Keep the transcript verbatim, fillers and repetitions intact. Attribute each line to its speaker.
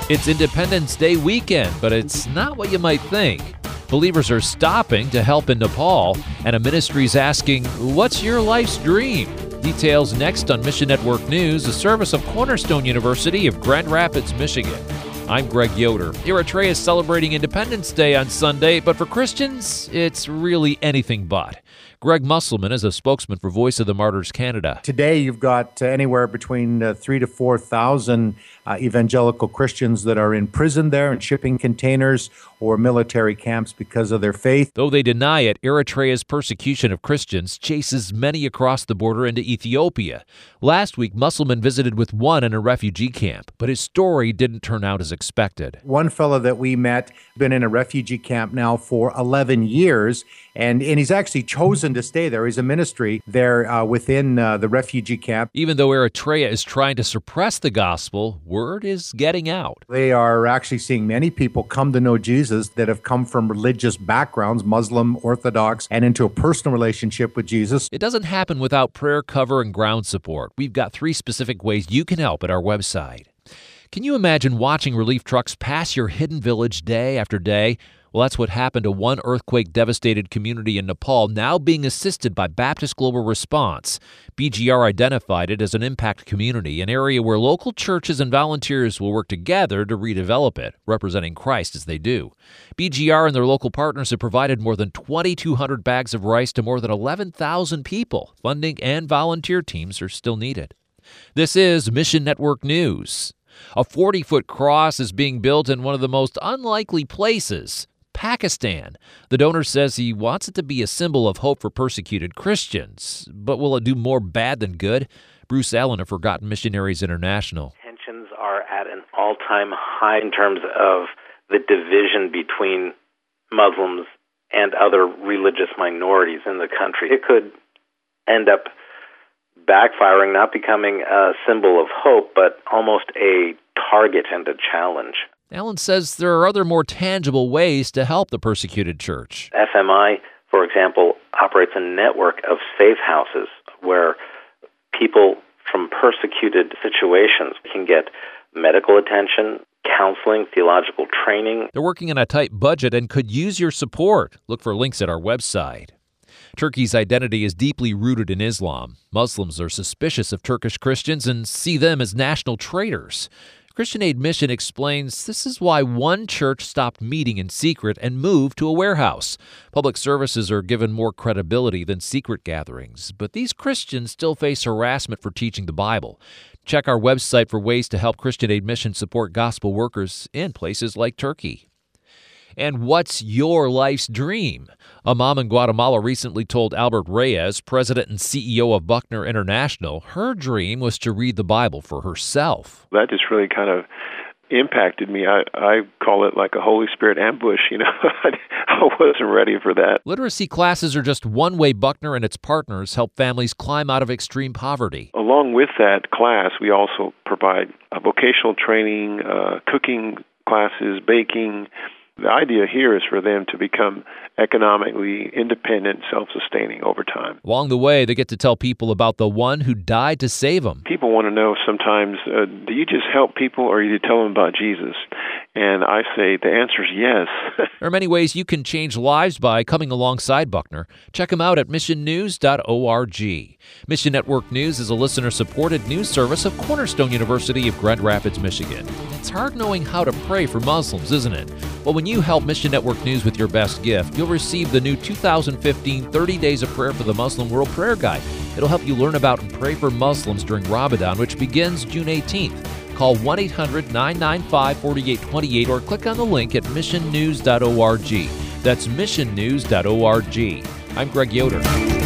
Speaker 1: It's Independence Day weekend, but it's not what you might think. Believers are stopping to help in Nepal, and a ministry's asking, what's your life's dream? Details next on Mission Network News, a service of Cornerstone University of Grand Rapids, Michigan. I'm Greg Yoder. Eritrea is celebrating Independence Day on Sunday, but for Christians, it's really anything but. Greg Musselman is a spokesman for Voice of the Martyrs Canada.
Speaker 2: Today, you've got uh, anywhere between uh, three to four thousand uh, evangelical Christians that are in prison there in shipping containers or military camps because of their faith.
Speaker 1: Though they deny it, Eritrea's persecution of Christians chases many across the border into Ethiopia. Last week, Musselman visited with one in a refugee camp, but his story didn't turn out as expected.
Speaker 2: One fellow that we met, been in a refugee camp now for eleven years, and, and he's actually chosen to stay there. He's a ministry there uh, within uh, the refugee camp.
Speaker 1: Even though Eritrea is trying to suppress the gospel, word is getting out.
Speaker 2: They are actually seeing many people come to know Jesus that have come from religious backgrounds, Muslim, Orthodox, and into a personal relationship with Jesus.
Speaker 1: It doesn't happen without prayer cover and ground support. We've got three specific ways you can help at our website. Can you imagine watching relief trucks pass your hidden village day after day? Well, that's what happened to one earthquake-devastated community in Nepal, now being assisted by Baptist Global Response. B G R identified it as an impact community, an area where local churches and volunteers will work together to redevelop it, representing Christ as they do. B G R and their local partners have provided more than twenty-two hundred bags of rice to more than eleven thousand people. Funding and volunteer teams are still needed. This is Mission Network News. A forty-foot cross is being built in one of the most unlikely places, Pakistan. The donor says he wants it to be a symbol of hope for persecuted Christians. But will it do more bad than good? Bruce Allen of Forgotten Missionaries International.
Speaker 3: Tensions are at an all-time high in terms of the division between Muslims and other religious minorities in the country. It could end up backfiring, not becoming a symbol of hope, but almost a target and a challenge.
Speaker 1: Allen says there are other more tangible ways to help the persecuted church.
Speaker 3: F M I, for example, operates a network of safe houses where people from persecuted situations can get medical attention, counseling, theological training.
Speaker 1: They're working on a tight budget and could use your support. Look for links at our website. Turkey's identity is deeply rooted in Islam. Muslims are suspicious of Turkish Christians and see them as national traitors. Christian Aid Mission explains this is why one church stopped meeting in secret and moved to a warehouse. Public services are given more credibility than secret gatherings, but these Christians still face harassment for teaching the Bible. Check our website for ways to help Christian Aid Mission support gospel workers in places like Turkey. And what's your life's dream? A mom in Guatemala recently told Albert Reyes, president and C E O of Buckner International, her dream was to read the Bible for herself.
Speaker 4: That just really kind of impacted me. I, I call it like a Holy Spirit ambush, you know. I wasn't ready for that.
Speaker 1: Literacy classes are just one way Buckner and its partners help families climb out of extreme poverty.
Speaker 4: Along with that class, we also provide a vocational training, uh, cooking classes, baking. The idea here is for them to become economically independent, self-sustaining over time.
Speaker 1: Along the way, they get to tell people about the one who died to save them.
Speaker 4: People want to know sometimes, uh, do you just help people or do you tell them about Jesus? And I say the answer is yes.
Speaker 1: There are many ways you can change lives by coming alongside Buckner. Check them out at mission news dot org. Mission Network News is a listener-supported news service of Cornerstone University of Grand Rapids, Michigan. It's hard knowing how to pray for Muslims, isn't it? Well, when you help Mission Network News with your best gift, you'll receive the new two thousand fifteen thirty Days of Prayer for the Muslim World Prayer Guide. It'll help you learn about and pray for Muslims during Ramadan, which begins June eighteenth. Call one eight hundred nine nine five four eight two eight or click on the link at mission news dot org. That's mission news dot org. I'm Greg Yoder.